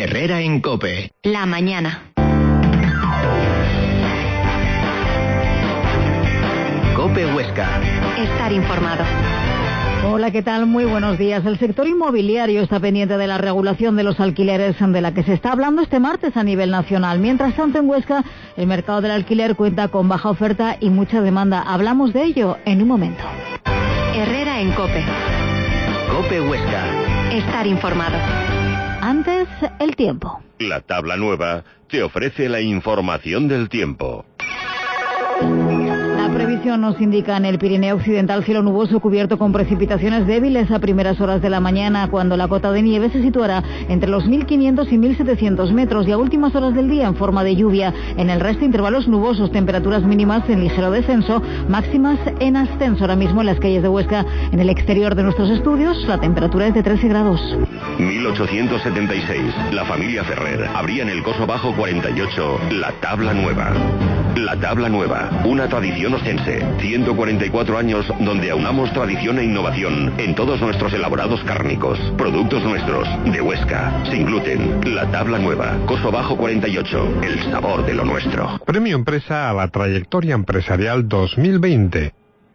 Herrera en COPE. La mañana. COPE Huesca. Estar informado. Hola, ¿qué tal? Muy buenos días. El sector inmobiliario está pendiente de la regulación de los alquileres, de la que se está hablando este martes a nivel nacional. Mientras tanto, en Huesca, el mercado del alquiler cuenta con baja oferta y mucha demanda. Hablamos de ello en un momento. Herrera en COPE. COPE Huesca. Estar informado. Antes, el tiempo. La tabla nueva te ofrece la información del tiempo. La previsión nos indica en el Pirineo Occidental cielo nuboso cubierto con precipitaciones débiles a primeras horas de la mañana, cuando la cota de nieve se situará entre los 1.500 y 1.700 metros, y a últimas horas del día en forma de lluvia. En el resto, intervalos nubosos, temperaturas mínimas en ligero descenso, máximas en ascenso. Ahora mismo en las calles de Huesca, en el exterior de nuestros estudios, la temperatura es de 13 grados. 1876, la familia Ferrer abría en el Coso Bajo 48 la tabla nueva. La tabla nueva, una tradición ostense, 144 años donde aunamos tradición e innovación en todos nuestros elaborados cárnicos, productos nuestros, de Huesca, sin gluten. La tabla nueva, Coso Bajo 48, el sabor de lo nuestro. Premio Empresa a la trayectoria empresarial 2020.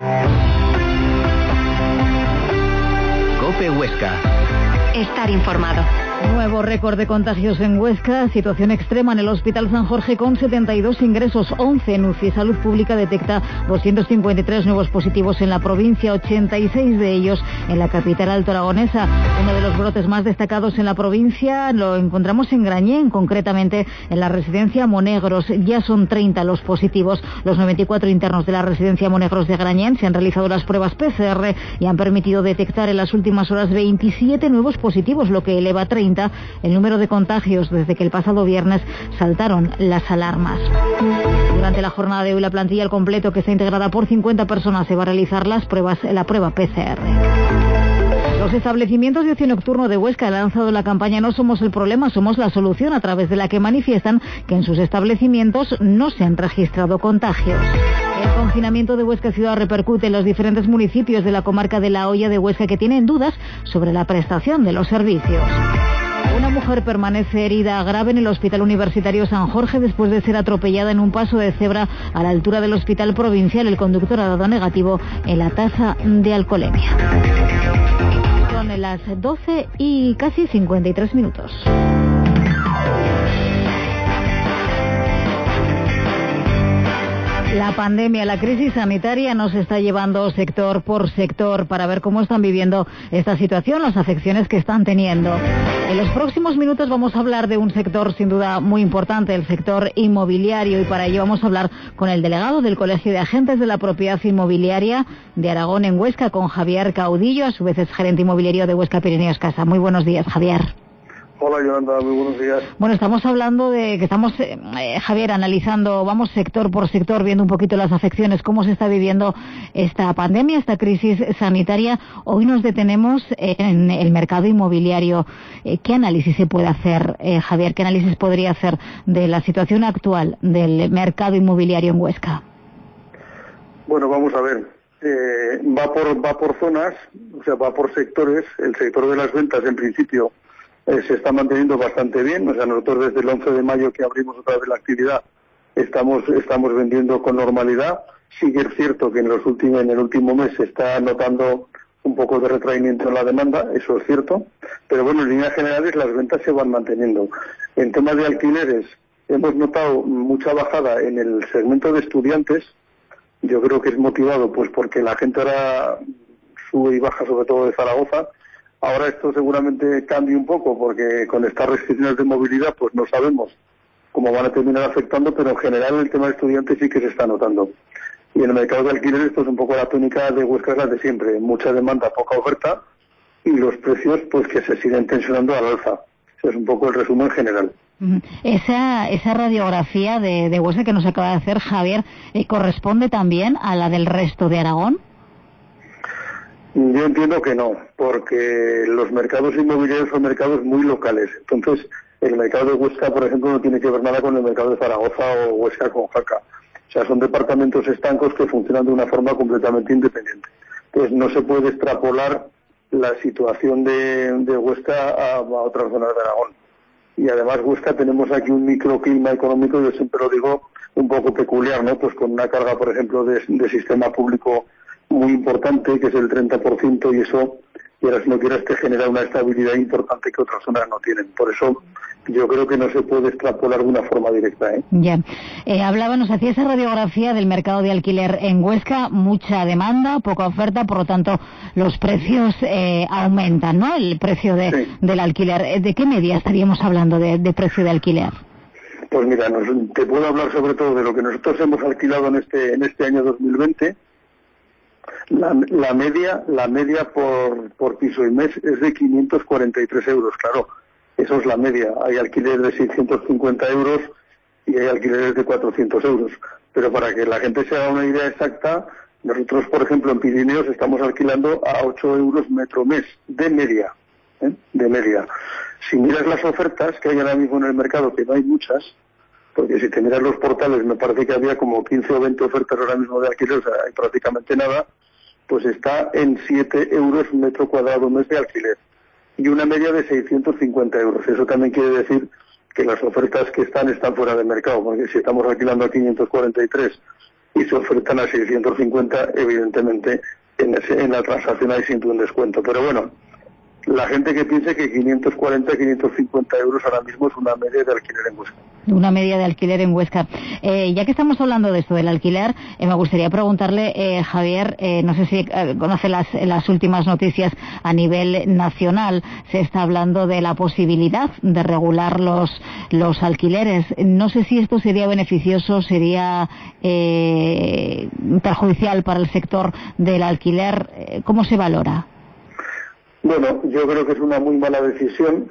COPE Huesca. Estar informado. Nuevo récord de contagios en Huesca, situación extrema en el Hospital San Jorge con 72 ingresos, 11 en UCI. Salud Pública detecta 253 nuevos positivos en la provincia, 86 de ellos en la capital altoaragonesa. Uno de los brotes más destacados en la provincia lo encontramos en Grañén, concretamente en la residencia Monegros. Ya son 30 los positivos. Los 94 internos de la residencia Monegros de Grañén se han realizado las pruebas PCR y han permitido detectar en las últimas horas 27 nuevos positivos, lo que eleva a 30 el número de contagios desde que el pasado viernes saltaron las alarmas. Durante la jornada de hoy, la plantilla al completo, que está integrada por 50 personas, se va a realizar la prueba PCR. Los establecimientos de ocio nocturno de Huesca han lanzado la campaña No somos el problema, somos la solución, a través de la que manifiestan que en sus establecimientos no se han registrado contagios. El confinamiento de Huesca Ciudad repercute en los diferentes municipios de la comarca de La Hoya de Huesca, que tienen dudas sobre la prestación de los servicios. Una mujer permanece herida grave en el Hospital Universitario San Jorge después de ser atropellada en un paso de cebra a la altura del Hospital Provincial. El conductor ha dado negativo en la tasa de alcoholemia. Son las 12 y casi 53 minutos. La pandemia, la crisis sanitaria nos está llevando sector por sector para ver cómo están viviendo esta situación, las afecciones que están teniendo. En los próximos minutos vamos a hablar de un sector sin duda muy importante, el sector inmobiliario, y para ello vamos a hablar con el delegado del Colegio de Agentes de la Propiedad Inmobiliaria de Aragón en Huesca, con Javier Caudillo, a su vez es gerente inmobiliario de Huesca Pirineos Casa. Muy buenos días, Javier. Hola, Yolanda, muy buenos días. Bueno, estamos hablando de que estamos, Javier, analizando, vamos sector por sector, viendo un poquito las afecciones, cómo se está viviendo esta pandemia, esta crisis sanitaria. Hoy nos detenemos en el mercado inmobiliario. ¿Qué análisis se puede hacer, Javier? ¿Qué análisis podría hacer de la situación actual del mercado inmobiliario en Huesca? Bueno, vamos a ver. Va por zonas, o sea, va por sectores. El sector de las ventas, en principio, se está manteniendo bastante bien. O sea, nosotros desde el 11 de mayo que abrimos otra vez la actividad estamos vendiendo con normalidad. Sí que es cierto que en el último mes se está notando un poco de retraimiento en la demanda, eso es cierto, pero bueno, en líneas generales las ventas se van manteniendo. En temas de alquileres hemos notado mucha bajada en el segmento de estudiantes. Yo creo que es motivado pues porque la gente ahora sube y baja, sobre todo de Zaragoza. Ahora esto seguramente cambie un poco, porque con estas restricciones de movilidad pues no sabemos cómo van a terminar afectando, pero en general el tema de estudiantes sí que se está notando. Y en el mercado de alquileres pues un poco la tónica de Huesca es la de siempre, mucha demanda, poca oferta, y los precios pues que se siguen tensionando al alza. Ese es un poco el resumen general. Esa radiografía de Huesca que nos acaba de hacer Javier, ¿corresponde también a la del resto de Aragón? Yo entiendo que no, porque los mercados inmobiliarios son mercados muy locales. Entonces, el mercado de Huesca, por ejemplo, no tiene que ver nada con el mercado de Zaragoza o Huesca con Jaca. O sea, son departamentos estancos que funcionan de una forma completamente independiente. Entonces, no se puede extrapolar la situación de Huesca a otras zonas de Aragón. y además Huesca tenemos aquí un microclima económico, yo siempre lo digo, un poco peculiar, ¿no? Pues con una carga, por ejemplo, de sistema público muy importante, que es el 30%, y eso, quieras no quieras, te genera una estabilidad importante que otras zonas no tienen. Por eso yo creo que no se puede extrapolar de una forma directa, ¿eh? Ya. Nos hacía esa radiografía del mercado de alquiler en Huesca, mucha demanda, poca oferta, por lo tanto los precios aumentan, ¿no? El precio del alquiler. ¿De qué media estaríamos hablando de precio de alquiler? Pues mira, te puedo hablar sobre todo de lo que nosotros hemos alquilado en este año 2020. La media por piso y mes es de 543 euros, claro. Eso es la media. Hay alquileres de 650 euros y hay alquileres de 400 euros. Pero para que la gente se haga una idea exacta, nosotros, por ejemplo, en Pirineos estamos alquilando a 8 euros metro mes, de media. De media. Si miras las ofertas que hay ahora mismo en el mercado, que no hay muchas, porque si te miras los portales, me parece que había como 15 o 20 ofertas ahora mismo de alquiler, o sea, hay prácticamente nada, pues está en 7 euros metro cuadrado mes de alquiler. Y una media de 650 euros. Eso también quiere decir que las ofertas que están fuera de mercado, porque si estamos alquilando a 543 y se ofertan a 650, evidentemente en la transacción hay siempre un descuento. Pero bueno, la gente que piense que 540, 550 euros ahora mismo es una media de alquiler en Huesca. Una media de alquiler en Huesca. Ya que estamos hablando de esto del alquiler, me gustaría preguntarle, Javier, no sé si conoce las últimas noticias a nivel nacional. Se está hablando de la posibilidad de regular los alquileres. No sé si esto sería beneficioso, sería perjudicial para el sector del alquiler. ¿Cómo se valora? Bueno, yo creo que es una muy mala decisión.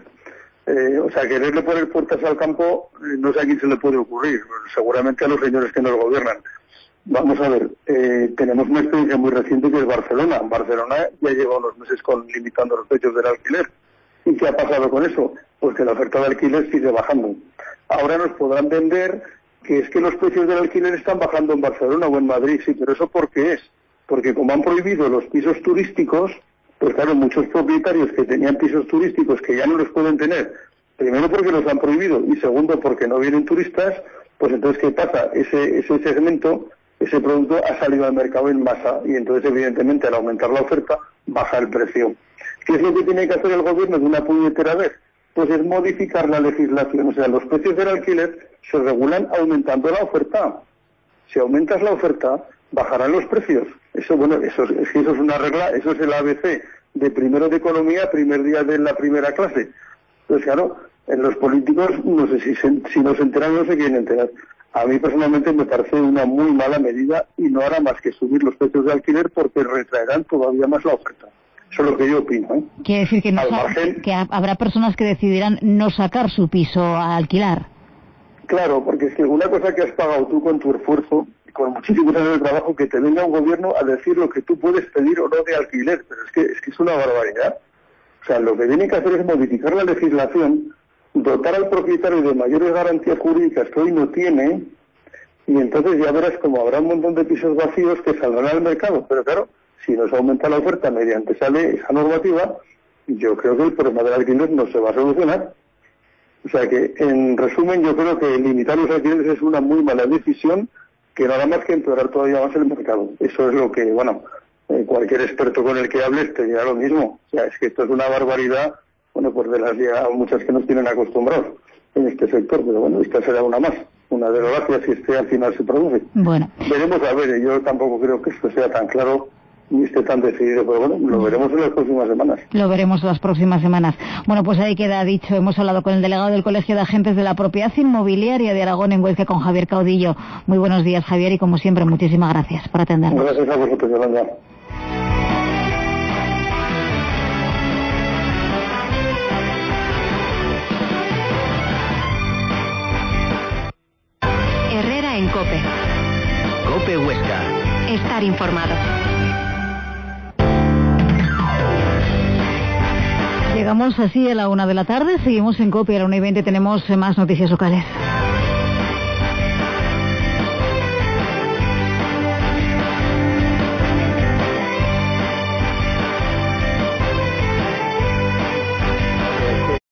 Quererle poner puertas al campo, no sé a quién se le puede ocurrir, seguramente a los señores que nos gobiernan. Vamos a ver, tenemos una experiencia muy reciente que es Barcelona. Barcelona ya lleva unos meses limitando los precios del alquiler. ¿Y qué ha pasado con eso? Pues que la oferta de alquiler sigue bajando. Ahora nos podrán vender que es que los precios del alquiler están bajando en Barcelona o en Madrid, sí, pero ¿eso por qué es? Porque como han prohibido los pisos turísticos, pues claro, muchos propietarios que tenían pisos turísticos que ya no los pueden tener, primero porque los han prohibido y segundo porque no vienen turistas, pues entonces ¿qué pasa? Ese segmento, ese producto ha salido al mercado en masa y entonces evidentemente al aumentar la oferta baja el precio. ¿Qué es lo que tiene que hacer el gobierno de una puñetera vez? Pues es modificar la legislación, o sea, los precios del alquiler se regulan aumentando la oferta. Si aumentas la oferta, bajarán los precios. Eso es una regla, eso es el ABC de primero de economía, primer día de la primera clase. Entonces, claro, en los políticos, no sé si nos enteran, no se quieren enterar. A mí personalmente me parece una muy mala medida y no hará más que subir los precios de alquiler porque retraerán todavía más la oferta. Eso es lo que yo opino, ¿eh? Quiere decir que, que habrá personas que decidirán no sacar su piso a alquilar. Claro, porque es que una cosa que has pagado tú con tu esfuerzo, con muchísimos años de trabajo, que te venga un gobierno a decir lo que tú puedes pedir o no de alquiler, pero es que es una barbaridad. O sea, lo que tienen que hacer es modificar la legislación, dotar al propietario de mayores garantías jurídicas que hoy no tiene, y entonces ya verás como habrá un montón de pisos vacíos que saldrán al mercado. Pero claro, si nos aumenta la oferta mediante sale esa normativa, yo creo que el problema del alquiler no se va a solucionar. O sea que, en resumen, yo creo que limitar los alquileres es una muy mala decisión, que nada más que empeorar todavía más el mercado. Eso es lo que, cualquier experto con el que hables te dirá lo mismo. O sea, es que esto es una barbaridad, pues de las ya muchas que nos tienen acostumbrados en este sector, pero esta será una más, una desgracia si al final se produce. Bueno. Veremos a ver, yo tampoco creo que esto sea tan claro ni esté tan decidido, pero lo veremos en las próximas semanas. Lo veremos en las próximas semanas. Bueno, pues ahí queda dicho. Hemos hablado con el delegado del Colegio de Agentes de la Propiedad Inmobiliaria de Aragón en Huesca, con Javier Caudillo. Muy buenos días, Javier, y como siempre, muchísimas gracias por atendernos. Gracias a vosotros, Yolanda. Herrera en COPE. COPE Huesca. Estar informado. Llegamos así a la 1 de la tarde, seguimos en COPE, a la 1:20 tenemos más noticias locales.